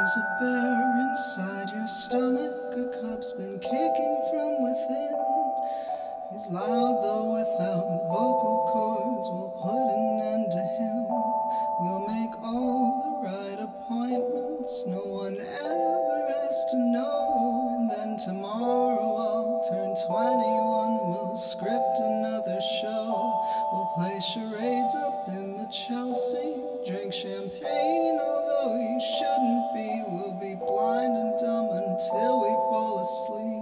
There's a bear inside your stomach, a cub's been kicking from within. He's loud though without vocal cords, we'll put an end to him. We'll make all the right appointments, no one ever has to know. And then tomorrow I'll turn 21, we'll script another show. We'll play charades up in the Chelsea, drink champagne although you shouldn't be. We'll be blind and dumb until we fall asleep.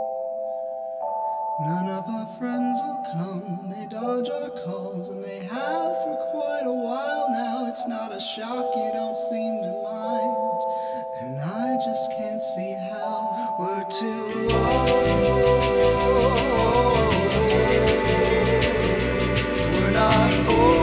None of our friends will come, they dodge our calls, and they have for quite a while now. It's not a shock, you don't seem to mind, and I just can't see how. We're too old, we're not old.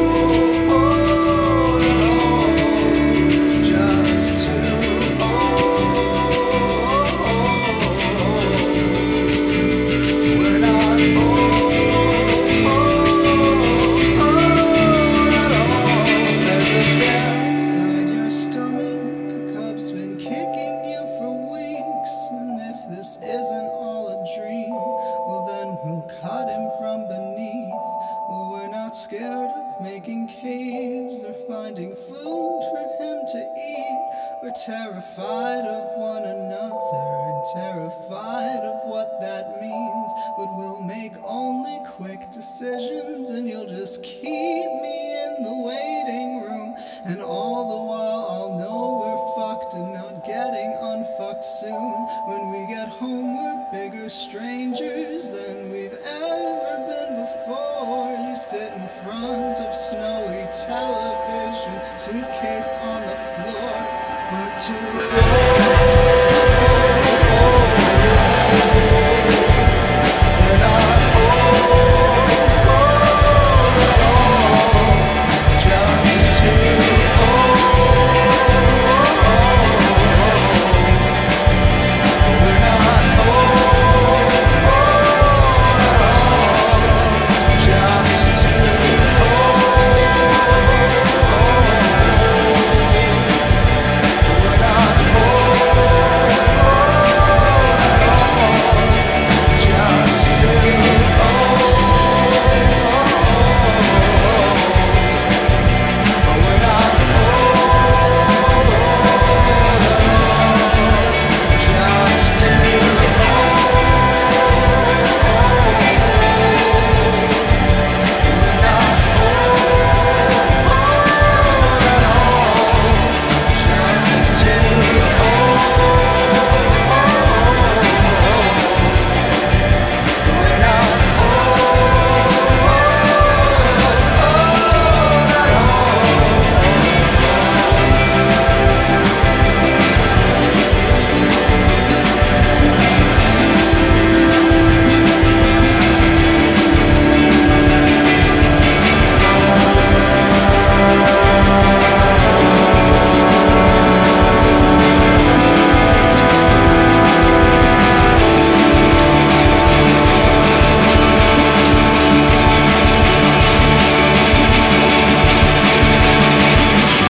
Isn't all a dream, well then we'll cut him from beneath. Well, we're not scared of making caves or finding food for him to eat. We're terrified of one another and terrified of what that means. But we'll make only quick decisions, and you'll just keep me in the waiting room. And all the while I'll know we're fucked and not getting unfucked soon. When we get home we're bigger strangers than we've ever been before. You sit in front of snowy television, suitcase on the floor. We're too old.